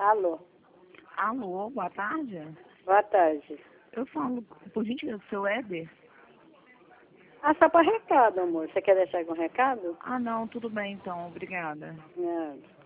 Alô, Alô, boa tarde. boa tarde. Eu falo, por gentileza, do seu Éder? Ah, só para recado, amor. Você quer deixar algum recado? Ah, não, tudo bem então, obrigada. Não.